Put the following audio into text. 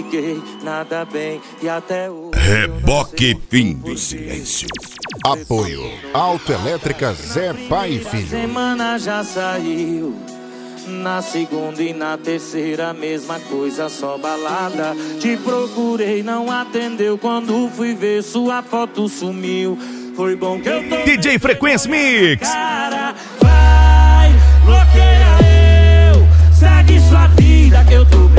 fiquei nada bem e até hoje. Reboque Fim do Silêncio. Apoio Autoelétrica Zé Pai e Filho. Semana já saiu. Na segunda e na terceira, mesma coisa, só balada. Te procurei, não atendeu. Quando fui ver, sua foto sumiu. Foi bom que eu tô. DJ Frequência Mix. Cara, vai, bloqueia eu. Segue sua vida que eu tô